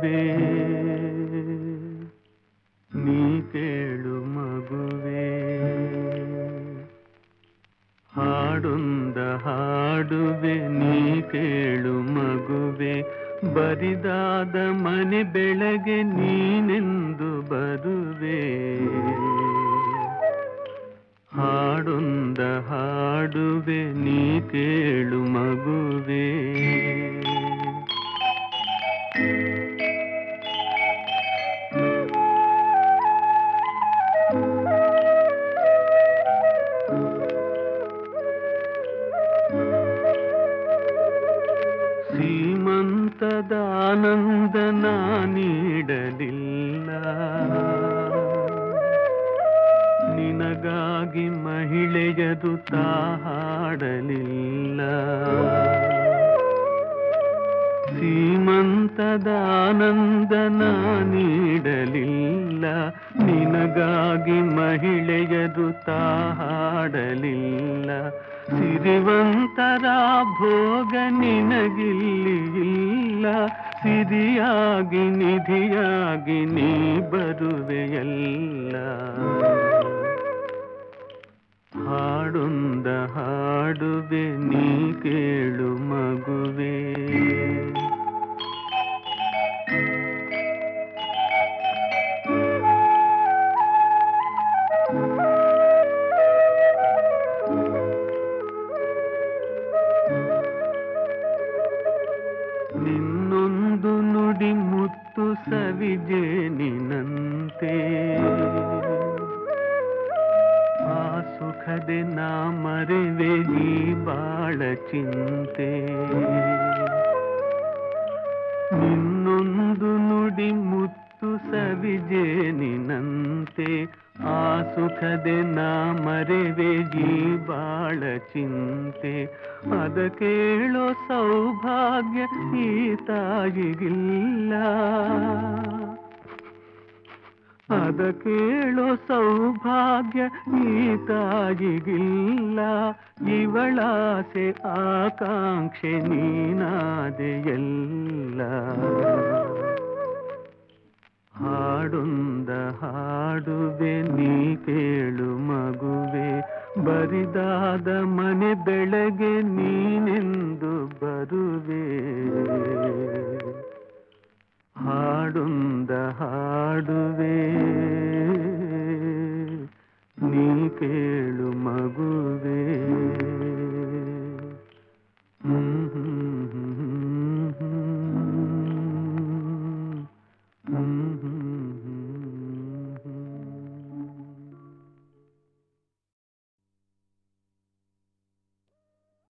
ಮಗುವೆ ನೀ ಕೇಳು ಮಗುವೆ ಹಾಡೊಂದ ಹಾಡುವೆ ನೀ ಕೇಳು ಮಗುವೆ ಬರಿದಾದ ಮನೆ ಬೆಳಗ್ಗೆ ನೀನೆಂದು ಬರುವೆ ಹಾಡೊಂದ ಹಾಡುವೆ ನೀ ಕೇಳು ಮಗುವೆ ಶ್ರೀಮಂತದ ಆನಂದ ನೀಡಲಿಲ್ಲ ನಿನಗಾಗಿ ಮಹಿಳೆಯದು ಹಾಡಲಿಲ್ಲ ಶ್ರೀಮಂತದ ಆನಂದ ನೀಡಲಿಲ್ಲ ನಿನಗಾಗಿ ಮಹಿಳೆಯದು ಹಾಡಲಿಲ್ಲ ಸಿರಿವಂತರ ಭೋಗ ನಿನಗಿಲ್ಲಿ ಇಲ್ಲ ಸಿರಿಯಾಗಿ ನಿಧಿಯಾಗಿ ನೀ ಬರುವೆಯಲ್ಲ ಹಾಡೊಂದ ಹಾಡುವೆ ನೀ ಕೇಳು ಮಗುವೆ ನಿನ್ನೊಂದು ನುಡಿ ಮುತ್ತು ಸವಿಜೇನಿನಂತೆ ಆ ಸುಖದೆ ನಾ ಮರೆವೆ ಈ ಬಾಳ ಚಿಂತೆ ನಿನ್ನೊಂದು ನುಡಿ ಮುತ್ತು ಸವಿಜೇನಿನಂತೆ ಆ ಸುಖದೆ ನಾ ಮರೆವೆ ಈ ಬಾಳ ಚಿಂತೆ ಅದ ಕೇಳೋ ಸೌಭಾಗ್ಯ ಈ ತಾಯಿಗಿಲ್ಲ ಅದ ಕೇಳೋ ಸೌಭಾಗ್ಯ ಈ ತಾಯಿಗಿಲ್ಲ ಇವಳಾಸೆ ಆಕಾಂಕ್ಷೆ ನೀನಾದೆಯಲ್ಲ ಹಾಡೊಂದ ಹಾಡುವೆ ನೀ ಕೇಳು ಮಗುವೆ ಬರಿದಾದ ಮನೆ ಬೆಳಗ್ಗೆ ನೀನೆಂದು ಬರುವೆ ಹಾಡೊಂದ ಹಾಡುವೆ